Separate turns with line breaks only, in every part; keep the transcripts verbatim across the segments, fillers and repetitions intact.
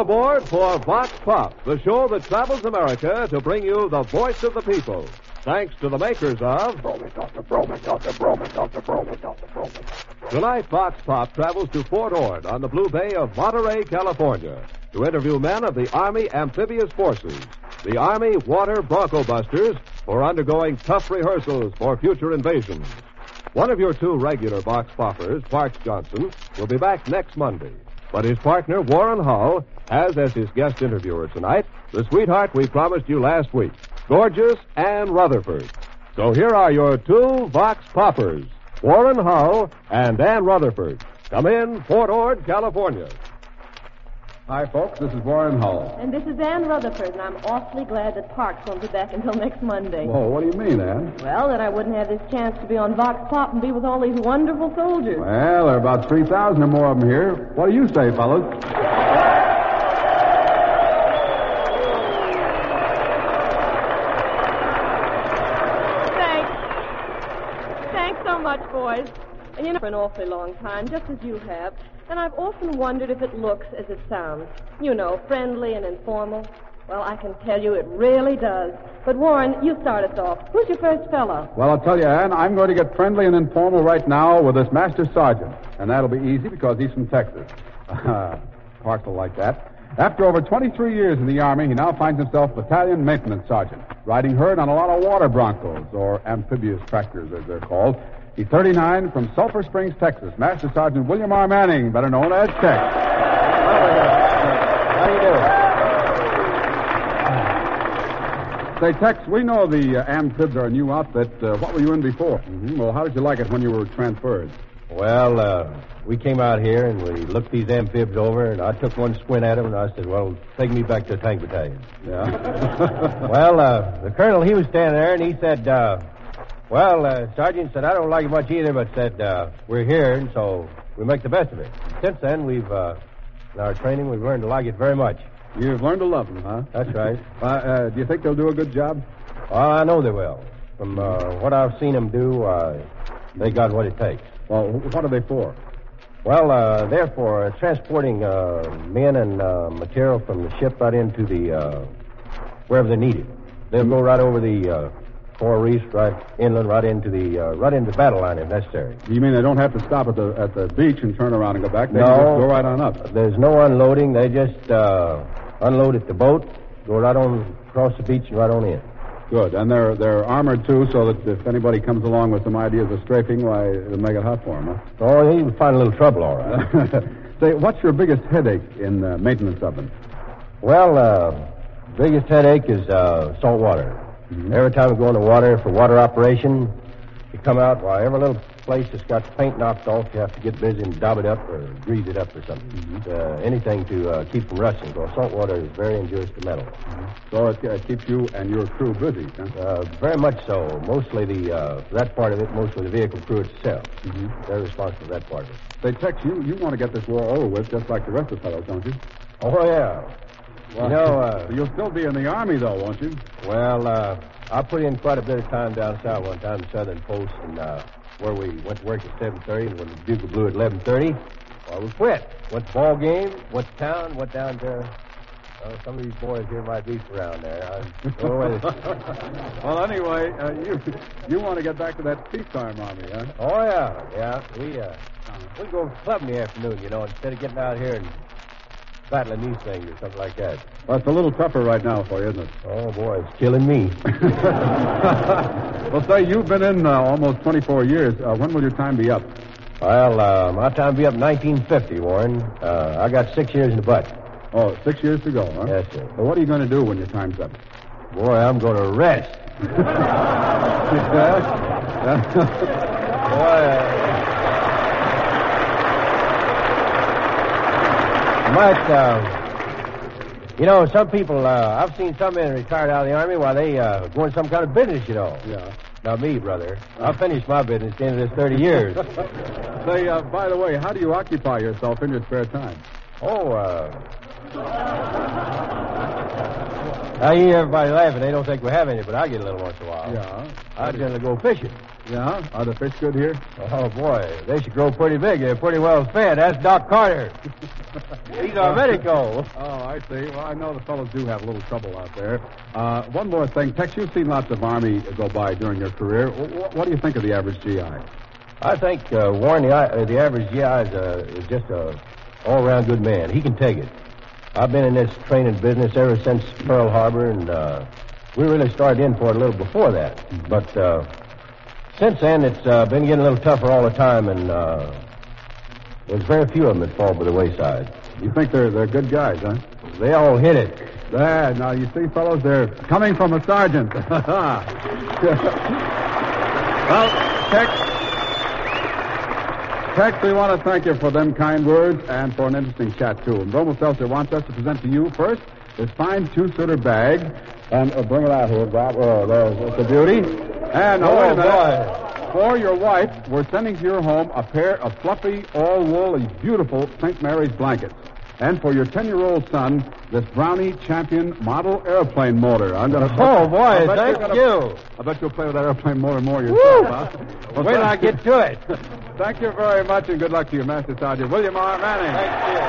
aboard for Vox Pop, the show that travels America to bring you the voice of the people. Thanks to the makers of...
Broman, Doctor Broman, Doctor Broman, Doctor Broman, Doctor Broman.
Tonight, Vox Pop travels to Fort Ord on the Blue Bay of Monterey, California, to interview men of the Army Amphibious Forces, the Army Water Bronco Busters, who are undergoing tough rehearsals for future invasions. One of your two regular Vox Poppers, Parks Johnson, will be back next Monday. But his partner, Warren Hull, has as his guest interviewer tonight the sweetheart we promised you last week, Gorgeous Ann Rutherford. So here are your two Vox Poppers, Warren Hull and Ann Rutherford. Come in, Fort Ord, California.
Hi, folks. This is Warren Hull.
And this is Ann Rutherford, and I'm awfully glad that Parks won't be back until next Monday.
Whoa, what do you mean, Ann?
Well, that I wouldn't have this chance to be on Vox Pop and be with all these wonderful soldiers.
Well, there are about three thousand or more of them here. What do you say, fellas?
Thanks. Thanks so much, boys. And you know, for an awfully long time, just as you have. And I've often wondered if it looks as it sounds. You know, friendly and informal. Well, I can tell you it really does. But, Warren, you start us off. Who's your first fellow?
Well, I'll tell you, Ann, I'm going to get friendly and informal right now with this Master Sergeant. And that'll be easy because he's from Texas. Uh, Parks will like that. After over twenty-three years in the Army, he now finds himself Battalion Maintenance Sergeant, riding herd on a lot of water broncos, or amphibious tractors, as they're called. He's thirty-nine, from Sulphur Springs, Texas. Master Sergeant William R. Manning, better known as Tex.
How do you do?
Say, Tex, we know the uh, Amphibs are a new outfit. Uh, what were you in before?
Mm-hmm.
Well, how did you like it when you were transferred?
Well, uh, we came out here and we looked these amphibs over, and I took one squint at them, and I said, well, take me back to the tank battalion.
Yeah?
Well, uh, the colonel, he was standing there, and he said, uh, well, uh, Sergeant said, I don't like it much either, but said, uh, we're here, and so we make the best of it. Since then, we've, uh, in our training, we've learned to like it very much.
You've learned to love them, huh?
That's right.
Uh, uh, do you think they'll do a good job?
Well, I know they will. From uh, what I've seen them do, uh, they got what it takes.
Well, what are they for?
Well, uh, they're for uh, transporting uh, men and uh, material from the ship right into the, uh, wherever they need it. They'll go right over the uh, coral reefs, right inland, right into the, uh, right into the battle line if necessary.
You mean they don't have to stop at the at the beach and turn around and go back? They
No.
can just go right on up.
There's no unloading. They just uh, unload at the boat, go right on across the beach and right on in.
Good. And they're they're armored, too, so that if anybody comes along with some ideas of strafing, why, it'll make it hot for them, huh?
Oh, he can find a little trouble, all right.
Say, what's your biggest headache in uh, maintenance of them?
Well, uh, biggest headache is uh, salt water.
Mm-hmm.
Every time we go in the water for water operation, you come out, why, every little place that's got the paint knocked off, you have to get busy and daub it up or grease it up or something.
Mm-hmm.
Uh, anything to uh, keep from rusting, because salt water is very injurious to metal.
Mm-hmm. So it uh, keeps you and your crew busy, huh?
Uh, very much so. Mostly the, uh, that part of it, mostly the vehicle crew itself.
Mm-hmm.
They're responsible for that part of it.
Say, Tex, you, you want to get this war over with just like the rest of the fellows, don't you?
Oh, yeah.
Well,
you know, uh,
you'll still be in the Army, though, won't you?
Well, uh, I put in quite a bit of time down south one time in Southern Post, and uh, where we went to work at seven thirty, and when the bugle blew at eleven thirty, well, we quit. Went to ball game, went to town, went down to... Uh, some of these boys here might be around there. I don't know whether...
Well, anyway, uh, you you want to get back to that peacetime Army, huh?
Oh, yeah, yeah. We, uh, we go to the club in the afternoon, you know, instead of getting out here and battling these things or something like that.
Well, it's a little tougher right now for you, isn't it?
Oh, boy, it's killing me.
Well, say, you've been in uh, almost twenty-four years. Uh, when will your time be up?
Well, uh, my time will be up in nineteen fifty, Warren. Uh, I got six years in the butt.
Oh, six years to go, huh?
Yes, sir.
Well, what are you going to do when your time's up?
Boy, I'm going to rest. Boy, uh... But, uh, you know, some people, uh, I've seen some men retired out of the Army while they uh, go in some kind of business, you know.
Yeah.
Now, me, brother, I finished my business at the end of this thirty years.
Say, uh, by the way, how do you occupy yourself in your spare time?
Oh, uh... I hear everybody laughing. They don't think we have any, but I get a little once in a while.
Yeah.
I generally go fishing.
Yeah? Are the fish good here?
Oh, boy. They should grow pretty big. They're pretty well fed. That's Doc Carter. He's our medico.
Oh, I see. Well, I know the fellows do have a little trouble out there. Uh, one more thing. Tex, you've seen lots of Army go by during your career. What, what do you think of the average G I?
I think, uh, Warren, the, uh, the average G I is, uh, is just a all-around good man. He can take it. I've been in this training business ever since Pearl Harbor, and uh, we really started in for it a little before that. Mm-hmm. But uh, since then, it's uh, been getting a little tougher all the time, and uh, there's very few of them that fall by the wayside.
You think they're they're good guys, huh?
They all hit it.
There, now you see, fellows, they're coming from a sergeant. Well, Tex. Tex, we want to thank you for them kind words and for an interesting chat, too. And Bromo Seltzer wants us to present to you, first, this fine two-seater bag. And uh, bring it out here, Bob. Oh, there's, that's a beauty. And, now,
oh,
wait a minute.
Boy.
For your wife, we're sending to your home a pair of fluffy, all-wool, beautiful Saint Mary's blankets. And for your ten-year-old son, this Brownie Champion model airplane motor. I'm going to...
Oh, boy, thank
gonna,
you.
I bet you'll play with that airplane motor more yourself, huh?
Well, wait till I get to it.
Thank you very much, and good luck to you, Master Sergeant William R. Manning.
Thank you.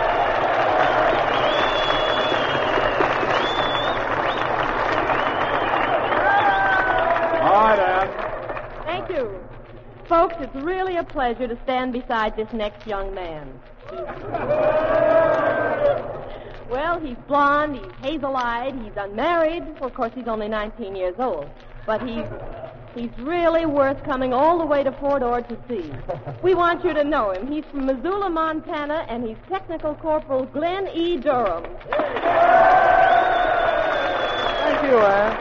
All right, Ann.
Thank you. Folks, it's really a pleasure to stand beside this next young man. Well, he's blonde, he's hazel-eyed, he's unmarried. Well, of course, he's only nineteen years old. But he's... He's really worth coming all the way to Fort Ord to see. We want you to know him. He's from Missoula, Montana, and he's Technical Corporal Glenn E. Durham.
Thank you, Ann.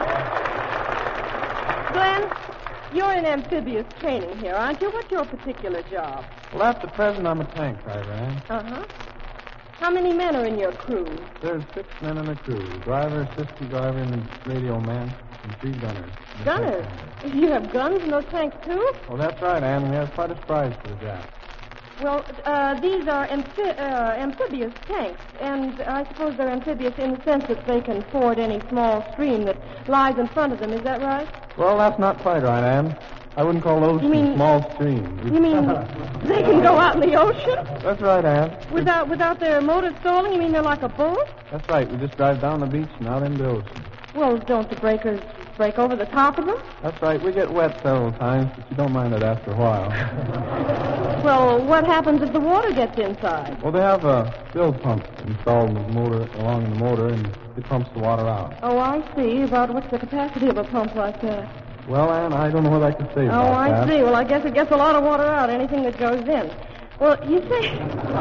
Glenn, you're in amphibious training here, aren't you? What's your particular job?
Well, at the present, I'm a tank driver, Ann.
Uh-huh. How many men are in your crew?
There's six men in the crew. Driver, assistant driver, and radio man, and three gunners.
Gunners? You have guns in those tanks, too?
Well, that's right, Ann. We have quite a prize for the Japs.
Well, uh, these are amphi- uh, amphibious tanks, and I suppose they're amphibious in the sense that they can ford any small stream that lies in front of them. Is that right?
Well, that's not quite right, Ann. I wouldn't call those
You mean-
small streams.
You mean they can go out in the ocean
That's right, Ann.
without without their motor stalling? You mean they're like a boat?
That's right. We just drive down the beach and out into the ocean.
Well, don't the breakers break over the top of them?
That's right. We get wet several times, but you don't mind it after a while.
Well, what happens if the water gets inside?
Well, they have a fill pump installed in the motor, along the motor, and it pumps the water out.
Oh, I see. About what's the capacity of a pump like that?
Well, Ann, I don't know what I can say
Oh,
about
I
that.
see. Well, I guess it gets a lot of water out, anything that goes in. Well, you say...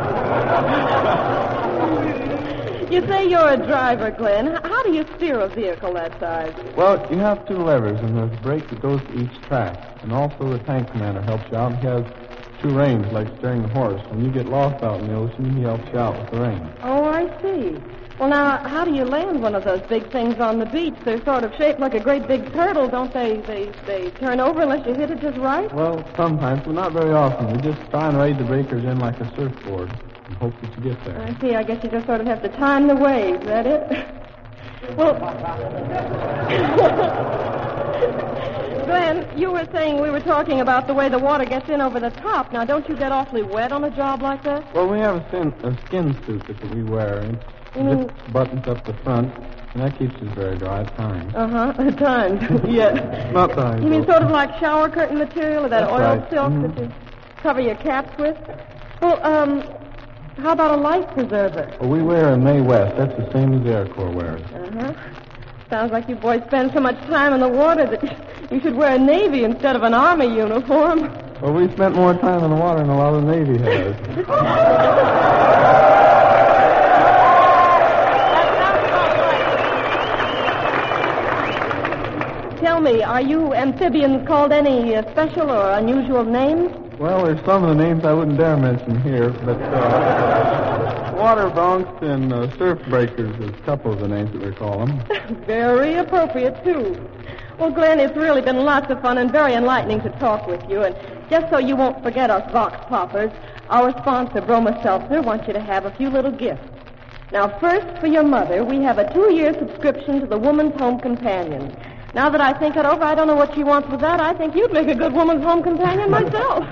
you say you're a driver, Glenn. H- How do you steer a vehicle that size?
Well, you have two levers, and there's a brake that goes to each track. And also the tank commander helps you out. He has two reins, like steering a horse. When you get lost out in the ocean, he helps you out with the reins.
Oh, I see. Well, now, how do you land one of those big things on the beach? They're sort of shaped like a great big turtle, don't they? They they turn over unless you hit it just right?
Well, sometimes, but not very often. We just try and raid the breakers in like a surfboard and hope that you get there.
I see. I guess you just sort of have to time the wave. Is that it? Well, Glenn, you were saying we were talking about the way the water gets in over the top. Now, don't you get awfully wet on a job like that?
Well, we have a, skin, a skin suit that we wear. And
You mean-
it buttons up the front, and that keeps us very dry at times.
Uh-huh. At times. Yeah.
Not times.
You mean
though.
sort of like shower curtain material or that
That's
oil
right.
silk
Mhm.
that you cover your caps with? Well, um, how about a life preserver?
Well, we wear a Mae West. That's the same as the Air Corps wears.
Uh-huh. Sounds like you boys spend so much time in the water that you should wear a Navy instead of an Army uniform.
Well, we spent more time in the water than a lot of the Navy has.
Tell me, are you amphibians called any uh, special or unusual names?
Well, there's some of the names I wouldn't dare mention here, but uh, water broncs and uh, surf breakers is a couple of the names that we call them.
Very appropriate, too. Well, Glenn, it's really been lots of fun and very enlightening to talk with you. And just so you won't forget us Vox Poppers, our sponsor, Broma Seltzer, wants you to have a few little gifts. Now, first, for your mother, we have a two-year subscription to the Woman's Home Companion. Now that I think it over, I don't know what she wants with that. I think you'd make a good Woman's Home Companion myself.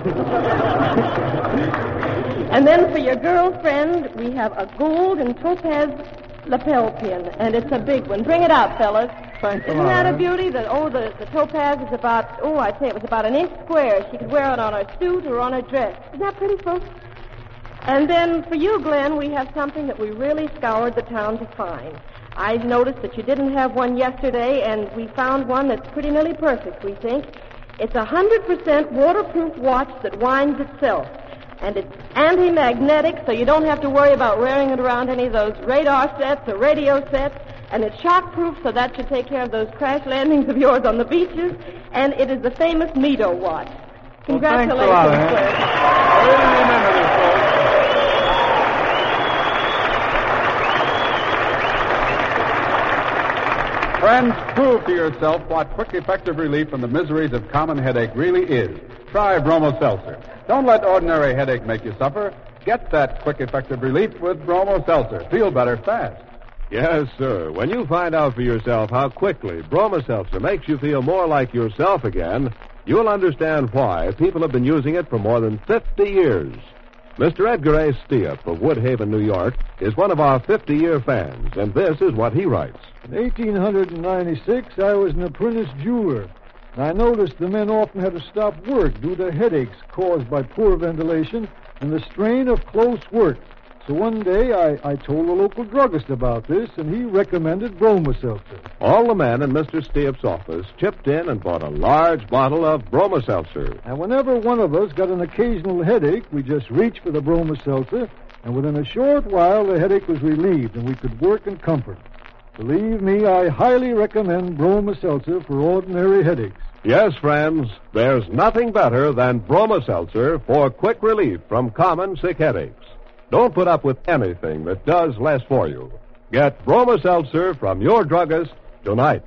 And then for your girlfriend, we have a gold and topaz lapel pin, and it's a big one. Bring it out, fellas.
Thanks a
Isn't
lot,
that a
Aunt.
beauty? The, oh, the, the topaz is about, oh, I'd say it was about an inch square. She could wear it on her suit or on her dress. Isn't that pretty, folks? And then for you, Glenn, we have something that we really scoured the town to find. I noticed that you didn't have one yesterday, and we found one that's pretty nearly perfect, we think. It's a one hundred percent waterproof watch that winds itself. And it's anti-magnetic, so you don't have to worry about wearing it around any of those radar sets or radio sets. And it's shock-proof, so that should take care of those crash landings of yours on the beaches. And it is the famous Meadow watch. Congratulations,
well, thanks a lot, Aunt.
Glenn.
I really remember this, folks.
Friends, prove to yourself what quick, effective relief from the miseries of common headache really is. Try Bromo Seltzer. Don't let ordinary headache make you suffer. Get that quick, effective relief with Bromo Seltzer. Feel better fast.
Yes, sir. When you find out for yourself how quickly Broma Seltzer makes you feel more like yourself again, you'll understand why people have been using it for more than fifty years. Mister Edgar A. Stiep of Woodhaven, New York, is one of our fifty-year fans, and this is what he writes.
In eighteen ninety-six, I was an apprentice jeweler. I noticed the men often had to stop work due to headaches caused by poor ventilation and the strain of close work. So one day I, I told the local druggist about this, and he recommended Broma Seltzer.
All the men in Mister Stiep's office chipped in and bought a large bottle of Broma Seltzer.
And whenever one of us got an occasional headache, we just reached for the Broma Seltzer, and within a short while the headache was relieved and we could work in comfort. Believe me, I highly recommend Broma Seltzer for ordinary headaches.
Yes, friends, there's nothing better than Broma Seltzer for quick relief from common sick headaches. Don't put up with anything that does less for you. Get Broma Seltzer from your druggist tonight.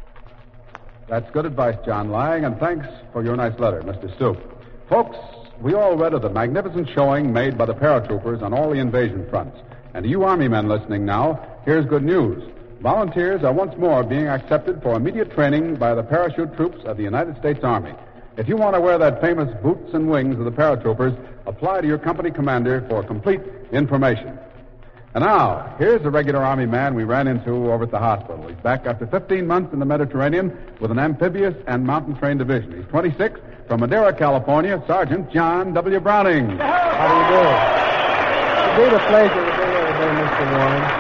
That's good advice, John Lang, and thanks for your nice letter, Mister Stoop. Folks, we all read of the magnificent showing made by the paratroopers on all the invasion fronts. And to you Army men listening now, here's good news. Volunteers are once more being accepted for immediate training by the parachute troops of the United States Army. If you want to wear that famous boots and wings of the paratroopers, apply to your company commander for complete information. And now, here's a regular Army man we ran into over at the hospital. He's back after fifteen months in the Mediterranean with an amphibious and mountain train division. He's twenty-six, from Madera, California, Sergeant John W. Browning.
How do you do? It's a great pleasure to be here today, Mister Warren.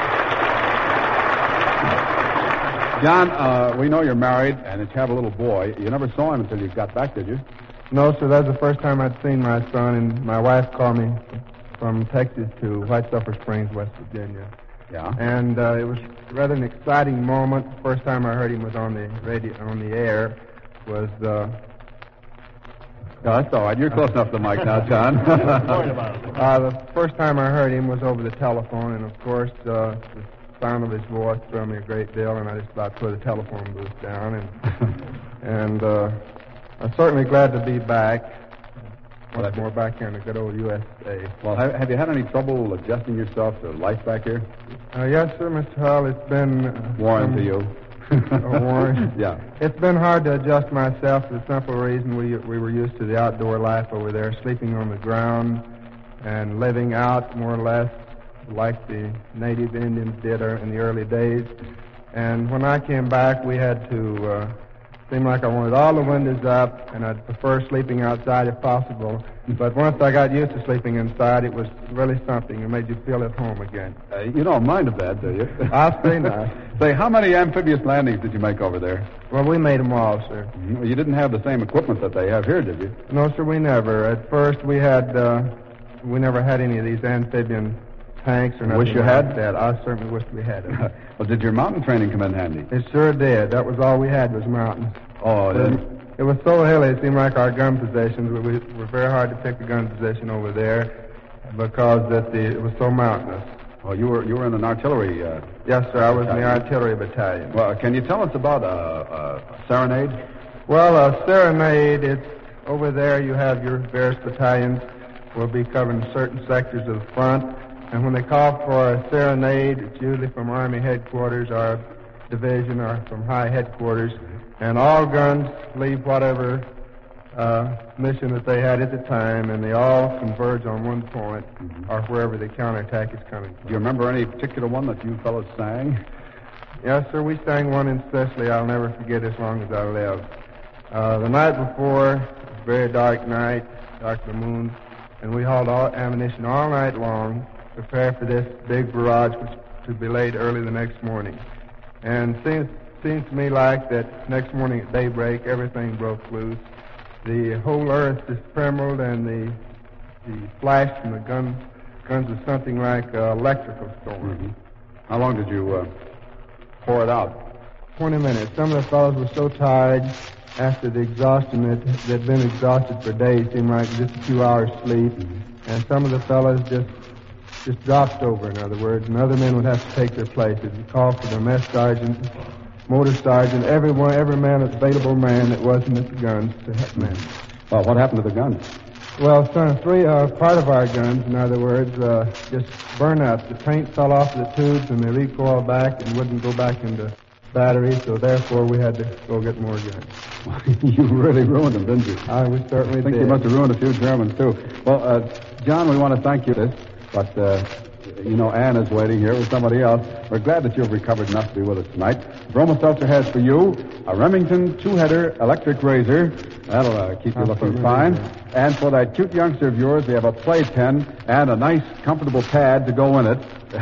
John, uh, we know you're married and that you have a little boy. You never saw him until you got back, did you?
No, sir, that's the first time I'd seen my son, and my wife called me from Texas to White Sulphur Springs, West Virginia.
Yeah.
And uh, it was rather an exciting moment. The first time I heard him was on the radio, on the air, was... Uh,
No, that's all right. You're close enough to the mic now, John.
uh, the first time I heard him was over the telephone, and of course, uh, the sound of his voice thrilled me a great deal, and I just about tore the telephone booth down. And, and uh, I'm certainly glad to be back. Once more back here in the good old U S A.
Well, have, have you had any trouble adjusting yourself to life back here?
Uh, yes, sir, Mister Hull. It's been... Uh,
Warren
some-
to you.
Oh, Warren.
Yeah.
It's been hard to adjust myself for the simple reason we we were used to the outdoor life over there, sleeping on the ground and living out more or less like the native Indians did in the early days. And when I came back, we had to, uh, seem like I wanted all the windows up, and I'd prefer sleeping outside if possible. But once I got used to sleeping inside, it was really something. It made you feel at home again.
Uh, you don't mind of that, do you?
I'll say not.
Say, how many amphibious landings did you make over there?
Well, we made them all, sir.
Mm, well, you didn't have the same equipment that they have here, did you?
No, sir, we never. At first, we had, uh, we never had any of these amphibian tanks or nothing.
Wish you
like
had?
that. I certainly wish we had it.
Well, did your mountain training come in handy?
It sure did. That was all we had was mountains.
Oh, it
But
is.
it was so hilly, it seemed like our gun positions. We we were very hard to pick the gun position over there because that the, it was so mountainous.
Oh, you were you were in an artillery. Uh,
Yes, sir, I was in the artillery battalion.
well, can you tell us about a, a, a serenade?
Well, a serenade, it's over there you have your various battalions will be covering certain sectors of the front, And when they call for a serenade, it's usually from Army headquarters, our division, or from high headquarters. And all guns leave whatever uh, mission that they had at the time, and they all converge on one point, mm-hmm. or wherever the counterattack is coming from.
Do you remember any particular one that you fellows sang?
Yes, sir. We sang one especially I'll never forget as long as I live. Uh, the night before, it was a very dark night, dark the moon, and we hauled all ammunition all night long, prepare for this big barrage which to be laid early the next morning. And it seems, seems to me like that next morning at daybreak, everything broke loose. The whole earth just trembled, and the the flash from the guns guns was something like an electrical storm.
Mm-hmm. How long did you uh, pour it out?
Twenty minutes. Some of the fellows were so tired after the exhaustion that they'd been exhausted for days, seemed like just a few hours sleep. Mm-hmm. And some of the fellows just just dropped over, in other words, and other men would have to take their places and call for the mess sergeant, motor sergeant, everyone, every man, available man that wasn't at the guns to help men.
Well, what happened to the guns?
Well, son, three, uh, part of our guns, in other words, uh, just burned out. The paint fell off the tubes and they recoiled back and wouldn't go back into battery, so therefore we had to go get more guns.
You really ruined them, didn't you?
I we certainly
I think
did.
you must have ruined a few Germans, too. Well, uh, John, we want to thank you for this, but, uh, you know, Ann is waiting here with somebody else. We're glad that you've recovered enough to be with us tonight. Bromo Seltzer has for you a Remington two-header electric razor. That'll uh, keep you looking fine. And for that cute youngster of yours, we have a playpen and a nice, comfortable pad to go in it.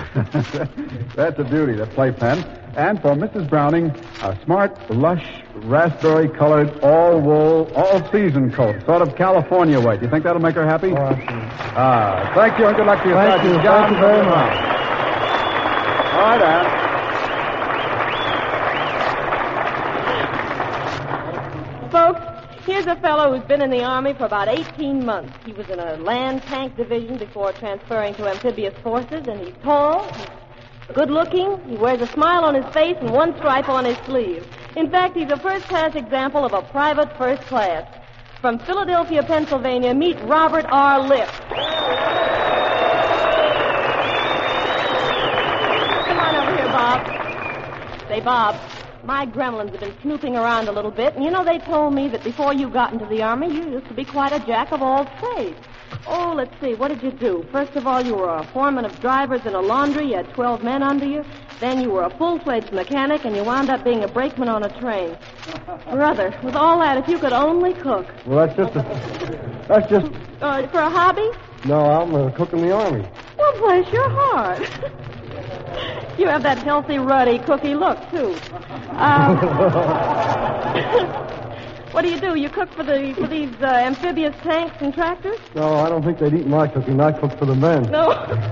That's a beauty, the playpen. And for Missus Browning, a smart, lush, raspberry-colored, all-wool, all-season coat, sort of California weight. Do you think that'll make her happy?
Oh,
ah, thank you, and good luck to you,
Thank
Sergeant
you.
John.
Thank you very much.
All right, Ann.
Folks, here's a fellow who's been in the Army for about eighteen months. He was in a land tank division before transferring to amphibious forces, and he's tall, he's good-looking, he wears a smile on his face and one stripe on his sleeve. In fact, he's a first-class example of a private first class. From Philadelphia, Pennsylvania, meet Robert R. Lipp. Come on over here, Bob. Say, Bob, my gremlins have been snooping around a little bit, and you know, they told me that before you got into the Army, you used to be quite a jack of all trades. Oh, let's see, what did you do? First of all, you were a foreman of drivers in a laundry. You had twelve men under you. Then you were a full-fledged mechanic, and you wound up being a brakeman on a train. Brother, with all that, if you could only cook.
Well, that's just a... That's just...
Uh, for a hobby?
No, I'm a cook in the Army.
Well, bless your heart. You have that healthy, ruddy, cookie look, too. Um, what do you do? You cook for the for these uh, amphibious tanks and tractors?
No, I don't think they'd eat my cooking. I cook for the men.
No.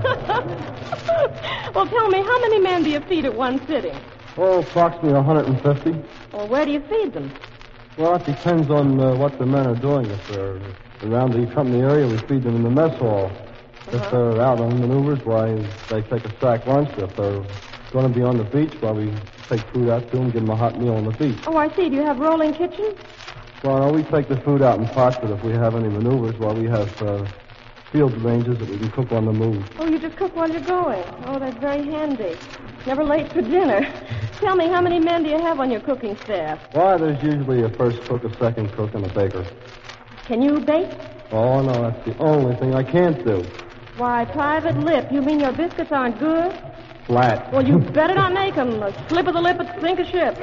Well, tell me, how many men do you feed at one sitting?
Oh, approximately one hundred fifty.
Well, where do you feed them?
Well, it depends on uh, what the men are doing. If they're around the company area, we feed them in the mess hall.
Uh-huh.
If they're out on maneuvers, why, they take a sack lunch. If they're going to be on the beach, why, we take food out to them, give them a hot meal on the beach.
Oh, I see. Do you have rolling kitchens?
Well, no, we take the food out in pots, but if we have any maneuvers, well, we have uh, field ranges that we can cook on the move.
Oh, you just cook while you're going. Oh, that's very handy. Never late for dinner. Tell me, how many men do you have on your cooking staff?
Why, there's usually a first cook, a second cook, and a baker.
Can you bake?
Oh, no, that's the only thing I can't do.
Why, Private Lip, you mean your biscuits aren't good?
Flat.
Well, you better not make them. A slip of the lip would sink a ship.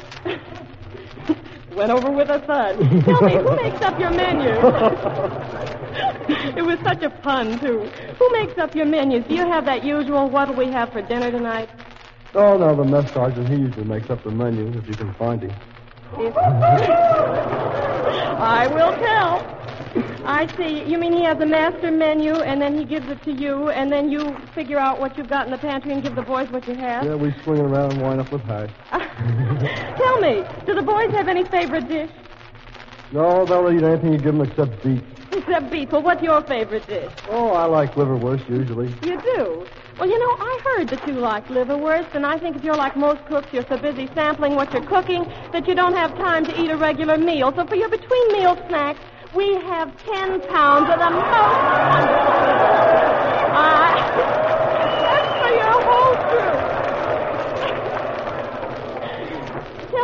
Went over with a thud. Tell me, who makes up your menu? It was such a pun, too. Who makes up your menus? Do you have that usual, what'll we have for dinner tonight?
Oh, no, the mess sergeant, he usually makes up the menu, if you can find him.
If... I will tell. I see. You mean he has a master menu, and then he gives it to you, and then you figure out what you've got in the pantry and give the boys what you have?
Yeah, we swing it around and wind up with hash.
Tell me, do the boys have any favorite dish?
No, they'll eat anything you give them except beef.
Except beef. Well, what's your favorite dish?
Oh, I like liverwurst, usually.
You do? Well, you know, I heard that you like liverwurst, and I think if you're like most cooks, you're so busy sampling what you're cooking that you don't have time to eat a regular meal. So for your between-meal snacks, we have ten pounds of the most wonderful... Uh,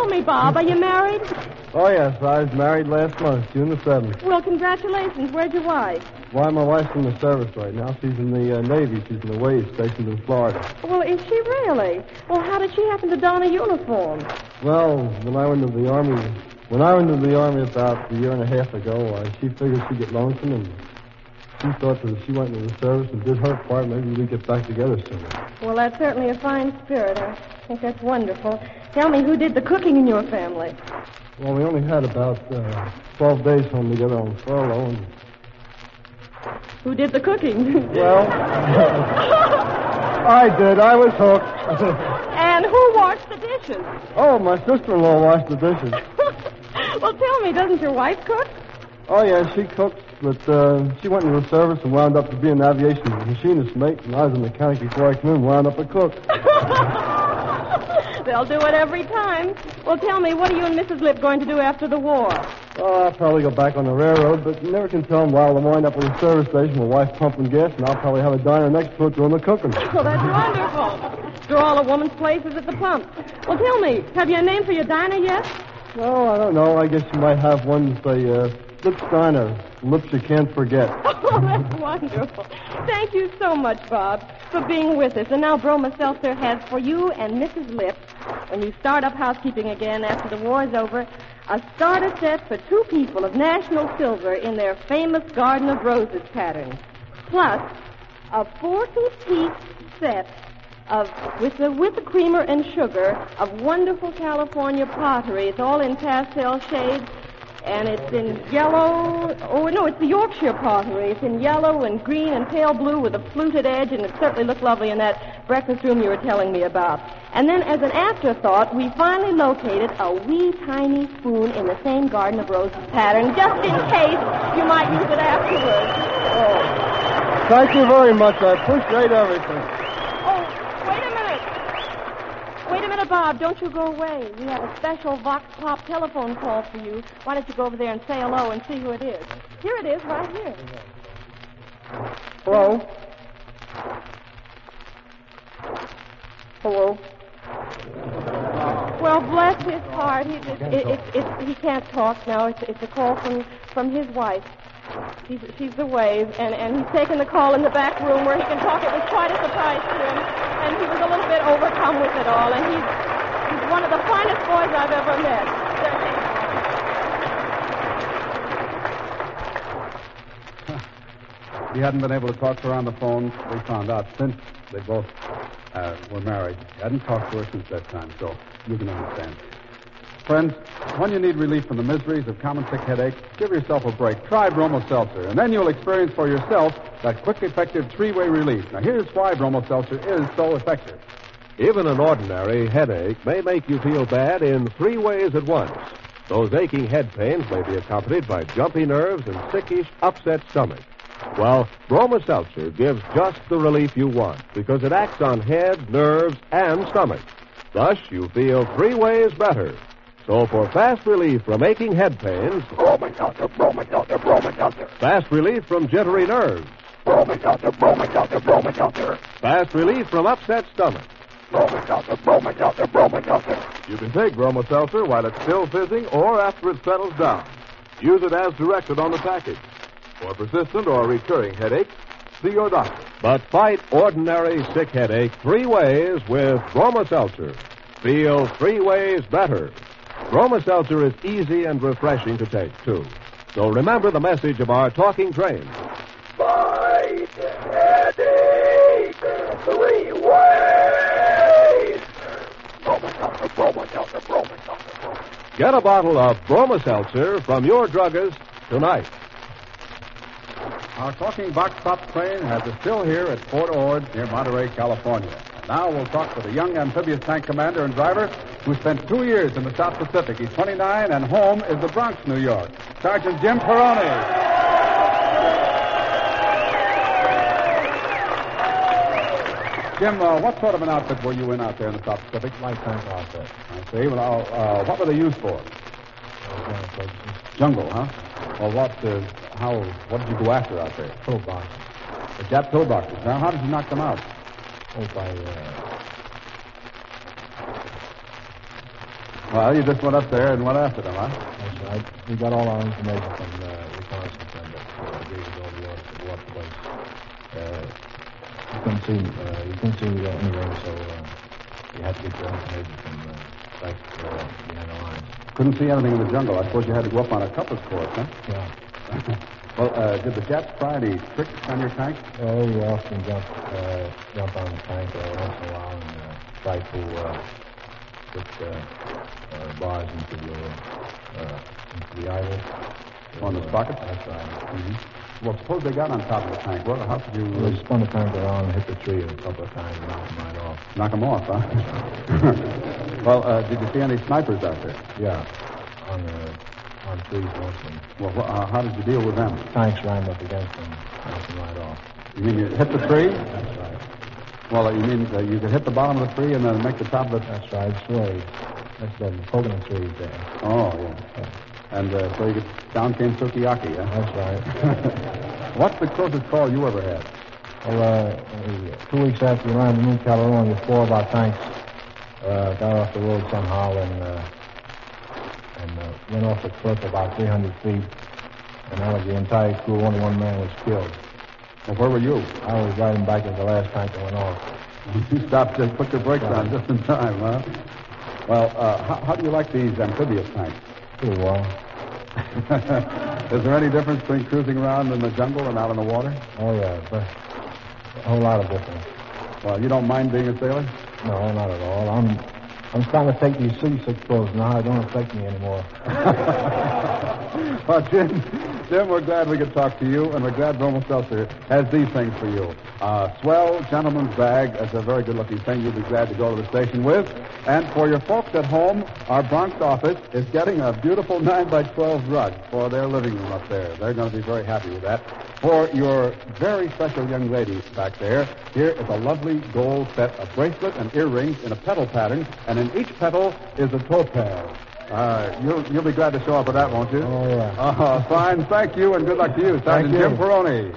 tell me, Bob, are you married?
Oh, yes. I was married last month, June the seventh.
Well, congratulations. Where's your wife?
Why, my wife's in the service right now. She's in the uh, Navy. She's in the Waves, stationed in Florida.
Well, is she really? Well, how did she happen to don a uniform?
Well, when I went into the Army, when I went into the Army about a year and a half ago, uh, she figured she'd get lonesome, and she thought that if she went into the service and did her part, maybe we'd get back together sooner.
Well, that's certainly a fine spirit. I think that's wonderful. Tell me, who did the cooking in your family?
Well, we only had about uh, twelve days home together on furlough, and...
Who did the cooking?
Well, I did. I was hooked.
And who washed the dishes?
Oh, my sister-in-law washed the dishes.
Well, tell me, doesn't your wife cook?
Oh, yeah, she cooks, but uh, she went into the service and wound up to be an aviation machinist mate, and I was a mechanic before I came in and wound up a cook.
They'll do it every time. Well, tell me, what are you and Missus Lip going to do after the war?
Oh, I'll probably go back on the railroad, but you never can tell them while I wind up at the service station, my wife pumping gas, and I'll probably have a diner next to it doing the cooking.
Well, that's wonderful. After all, a woman's place is at the pump. Well, tell me, have you a name for your diner yet?
Well, I don't know. I guess you might have one to say, uh, Lip Steiner, lips you can't forget.
Oh, that's wonderful. Thank you so much, Bob, for being with us. And now Broma Seltzer has for you and Missus Lip, when you start up housekeeping again after the war is over, a starter set for two people of national silver in their famous Garden of Roses pattern, plus a forty-piece set of with the with the creamer and sugar of wonderful California pottery. It's all in pastel shades, and it's in yellow. Oh no, it's the Yorkshire pottery. It's in yellow and green and pale blue with a fluted edge, and it certainly looked lovely in that breakfast room you were telling me about. And then, as an afterthought, we finally located a wee tiny spoon in the same Garden of Roses pattern, just in case you might use it afterwards.
Oh, thank you very much. I appreciate everything.
Oh, wait a minute. Wait a minute, Bob. Don't you go away. We have a special Vox Pop telephone call for you. Why don't you go over there and say hello and see who it is? Here it is, right here.
Hello? Hello?
Well, bless his heart. He, it, it, it, it, he can't talk now. It's, it's a call from, from his wife. She's, she's away, and, and he's taken the call in the back room where he can talk. It was quite a surprise to him, and he was a little bit overcome with it all, and he's, he's one of the finest boys I've ever met.
He hadn't been able to talk to her on the phone. We found out since they both uh, were married. He hadn't talked to her since that time, so you can understand. Friends, when you need relief from the miseries of common sick headache, give yourself a break. Try Bromo Seltzer, and then you'll experience for yourself that quick, effective three-way relief. Now, here's why Bromo Seltzer is so effective.
Even an ordinary headache may make you feel bad in three ways at once. Those aching head pains may be accompanied by jumpy nerves and sickish, upset stomach. Well, Bromo Seltzer gives just the relief you want because it acts on head, nerves, and stomach. Thus, you feel three ways better. So for fast relief from aching head pains,
Bromo Seltzer, Bromo Seltzer, Bromo Seltzer.
Fast relief from jittery nerves,
Bromo Seltzer, Bromo Seltzer, Bromo Seltzer.
fast relief from upset stomach.
Bromo Seltzer, Bromo Seltzer, Bromo Seltzer.
You can take Bromo Seltzer while it's still fizzing or after it settles down. Use it as directed on the package. For persistent or recurring headaches, see your doctor.
But fight ordinary sick headache three ways with Bromo Seltzer. Feel three ways better. Bromo Seltzer is easy and refreshing to take, too. So remember the message of our talking train.
Fight headache three ways. Bromo Seltzer, Bromo Seltzer, Bromo Seltzer, Bromo.
Get a bottle of Bromo Seltzer from your druggist tonight.
Our talking box top train has us still here at Fort Ord near Monterey, California. Now we'll talk with a young amphibious tank commander and driver who spent two years in the South Pacific. He's twenty-nine, and home is the Bronx, New York. Sergeant Jim Peroni. Jim, uh, what sort of an outfit were you in out there in the South Pacific?
Lifetime outfit.
I see. Well, uh, what were they used for? Jungle, huh? Well, what, uh, how, what did you go after out there?
Pillbox.
The Jap pillboxes. Now, how did you knock them out?
Oh, by, uh...
Well, you just went up there and went after them, huh?
That's right. We got all our information from the reconnaissance and uh, gave us all the orders to go up the place. Uh, you couldn't see, uh, you couldn't see uh, anywhere, so uh, you had to get your information from uh, sites uh, behind the lines.
Couldn't see anything in the jungle. I suppose you had to go up on a compass course, huh?
Yeah.
Well, uh, did the Jets try any tricks on your tank?
Oh, we often jump, uh, jump on the tank uh, once in a while and uh, try to uh, put uh, uh, bars into the, uh, into the idle.
On the sprocket?
That's right.
Mm-hmm. Well, suppose they got on top of the tank. Well, how could you...
Well, they spun the tank around and hit the tree a couple of times and knocked them right off.
Knock them off, huh? Well, uh, did you see any snipers out there?
Yeah, on the... on trees mostly.
Well, uh, how did you deal with them?
Tanks ran up against them, knocked them right off.
You mean you hit the tree?
That's right.
Well, uh, you mean uh, you could hit the bottom of the tree and then make the top of it?
That's right, sway. That's the coconut trees there.
Oh, yeah. yeah. And uh, so you get down came Sukiyaki, huh?
That's right.
What's the closest call you ever had?
Well, uh, two weeks after we landed in New Caledonia, four of our tanks uh, got off the road somehow and... Uh, and uh, went off a cliff about three hundred feet. And out of the entire crew, only one man was killed.
Well, where were you?
I was riding back at the last tank that went off.
You stopped to put your brakes on just in time, huh? Well, uh, how, how do you like these amphibious tanks?
Pretty well.
Is there any difference between cruising around in the jungle and out in the water?
Oh, yeah, but a whole lot of difference.
Well, you don't mind being a sailor?
No, not at all. I'm... I'm starting to take these seasick pills now. It don't affect me anymore.
Well, Jim, Jim, we're glad we could talk to you, and we're glad Bromo Seltzer has these things for you. Uh, swell gentleman's bag. That's a very good-looking thing you'd be glad to go to the station with. And for your folks at home, our Bronx office is getting a beautiful nine by twelve rug for their living room up there. They're going to be very happy with that. For your very special young lady back there, here is a lovely gold set of bracelet and earrings in a petal pattern, and in each petal is a topaz. Uh, you'll, you'll be glad to show up with that, won't you?
Oh, yeah.
Uh, fine. Thank you, and good luck to you. Sergeant
you.
Jim Peroni.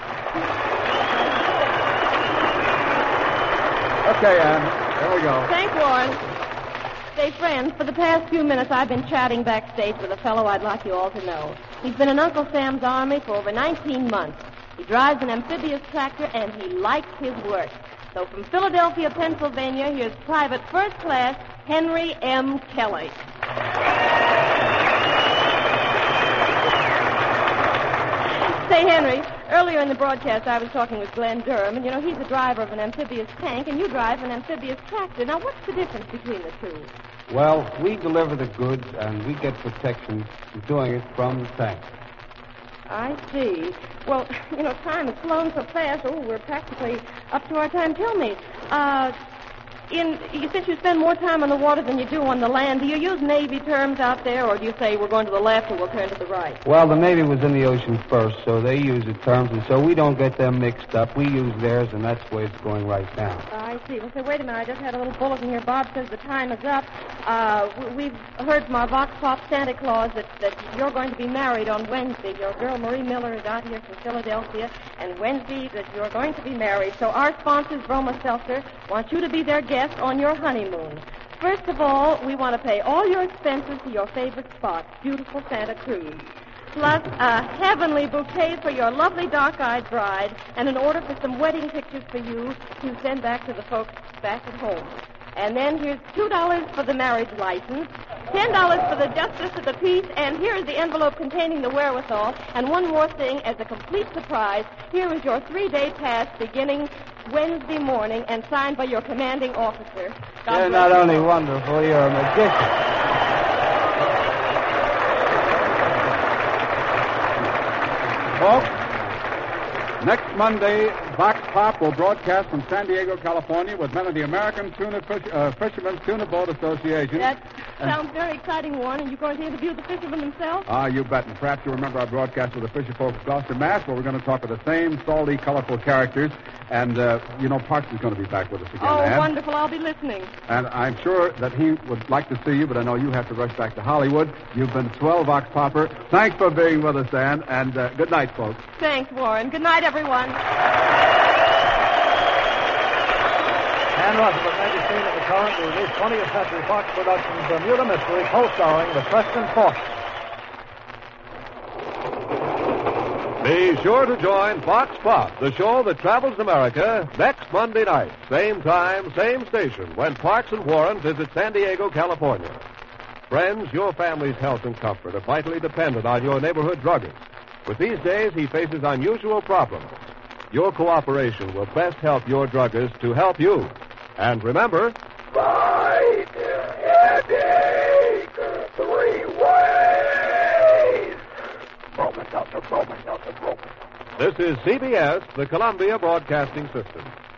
Okay, Ann. There we go.
Thanks, Warren. Say, friends, for the past few minutes I've been chatting backstage with a fellow I'd like you all to know. He's been in Uncle Sam's Army for over nineteen months. He drives an amphibious tractor, and he likes his work. So from Philadelphia, Pennsylvania, here's Private First Class Henry M. Kelly. Say, Henry, earlier in the broadcast I was talking with Glenn Durham, and you know, he's a driver of an amphibious tank, and you drive an amphibious tractor. Now, what's the difference between the two?
Well, we deliver the goods, and we get protection from doing it from the tank.
I see. Well, you know, time has flown so fast. Oh, we're practically up to our time. Tell me, uh, in since you spend more time on the water than you do on the land, do you use Navy terms out there, or do you say we're going to the left and we'll turn to the right?
Well, the Navy was in the ocean first, so they use the terms, and so we don't get them mixed up. We use theirs, and that's the way it's going right now.
I see. Well, say, wait a minute. I just had a little bulletin here. Bob says the time is up. Uh, we've heard from our Vox Pop Santa Claus that, that you're going to be married on Wednesday. Your girl Marie Miller is out here from Philadelphia, and Wednesday that you're going to be married. So our sponsors, Bromo Seltzer, want you to be their guest on your honeymoon. First of all, we want to pay all your expenses to your favorite spot, beautiful Santa Cruz. Plus a heavenly bouquet for your lovely dark-eyed bride, and an order for some wedding pictures for you to send back to the folks back at home. And then here's two dollars for the marriage license, ten dollars for the justice of the peace, and here is the envelope containing the wherewithal. And one more thing, as a complete surprise, here is your three-day pass beginning Wednesday morning and signed by your commanding officer. God
You're
bless
not
you.
only wonderful, you're a magician.
Folks, next Monday, Vox Pop will broadcast from San Diego, California, with men of the American Tuna Fish, uh, Fishermen's Tuna Boat Association.
That sounds very exciting, Warren. And you're going to interview the fisherman himself?
Ah, you bet. And perhaps you remember our broadcast with the Fisher Folks Gloucester Mass, where we're going to talk with the same salty, colorful characters. And, uh, you know, Parks is going to be back with us again,
Oh,
Ann.
wonderful. I'll be listening.
And I'm sure that he would like to see you, but I know you have to rush back to Hollywood. You've been swell, Vox Popper. Thanks for being with us, Ann, and uh, good night, folks.
Thanks, Warren. Good night, everyone.
Dan Rutherford made the scene of the current to release twentieth Century Fox Productions' Bermuda Mystery, co-starring with Preston Fox.
Be sure to join Fox Pop, the show that travels America, next Monday night. Same time, same station, when Parks and Warren visit San Diego, California. Friends, your family's health and comfort are vitally dependent on your neighborhood druggist. But these days, he faces unusual problems. Your cooperation will best help your druggist to help you. And remember...
Fight headache three ways. Broman, Doctor Broman, Doctor Broman.
This is C B S, the Columbia Broadcasting System.